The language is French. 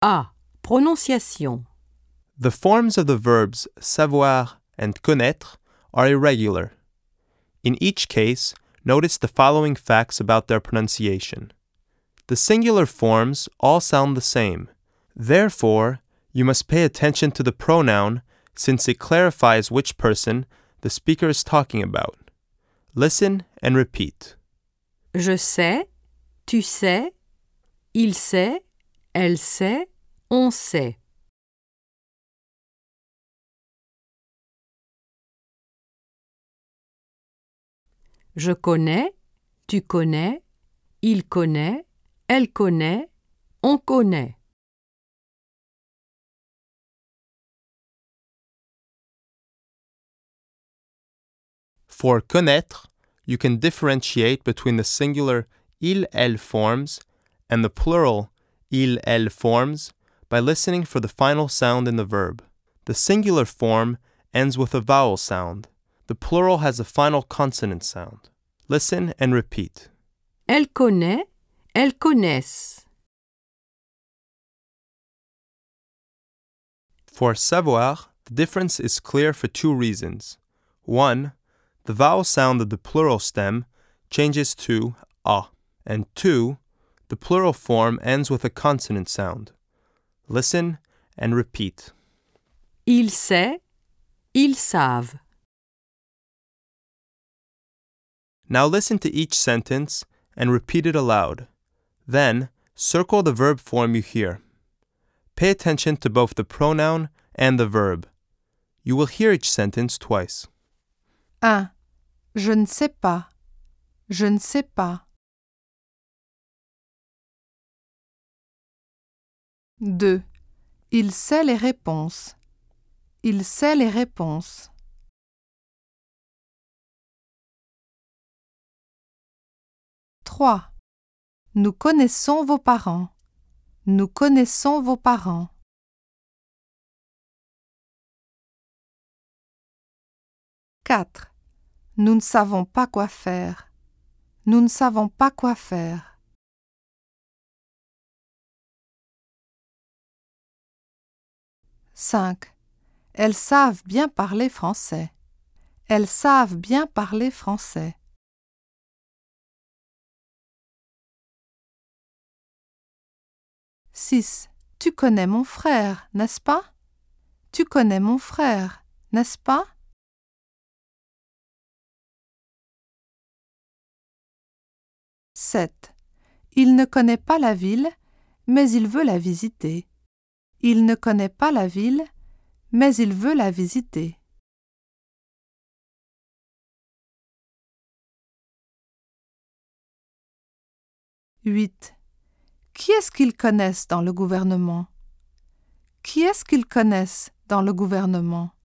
A. Prononciation. The forms of the verbs savoir and connaître are irregular. In each case, notice the following facts about their pronunciation. The singular forms all sound the same. Therefore, you must pay attention to the pronoun since it clarifies which person the speaker is talking about. Listen and repeat. Je sais, tu sais, il sait, elle sait, on sait. Je connais, tu connais, il connaît, elle connaît, on connaît. For connaître, you can differentiate between the singular il, elle forms and the plural il, elle forms by listening for the final sound in the verb. The singular form ends with a vowel sound. The plural has a final consonant sound. Listen and repeat. Elle connaît, elles connaissent. For savoir, the difference is clear for two reasons. One, the vowel sound of the plural stem changes to a, and two, the plural form ends with a consonant sound. Listen and repeat. Il sait, ils savent. Now listen to each sentence and repeat it aloud. Then, circle the verb form you hear. Pay attention to both the pronoun and the verb. You will hear each sentence twice. 1. Je ne sais pas. Je ne sais pas. 2. Il sait les réponses. Il sait les réponses. 3. Nous connaissons vos parents. Nous connaissons vos parents. 4. Nous ne savons pas quoi faire. Nous ne savons pas quoi faire. 5. Elles savent bien parler français. Elles savent bien parler français. 6. Tu connais mon frère, n'est-ce pas? Tu connais mon frère, n'est-ce pas? 7. Il ne connaît pas la ville, mais il veut la visiter. Il ne connaît pas la ville, mais il veut la visiter. 8. Qui est-ce qu'ils connaissent dans le gouvernement? Qui est-ce qu'ils connaissent dans le gouvernement?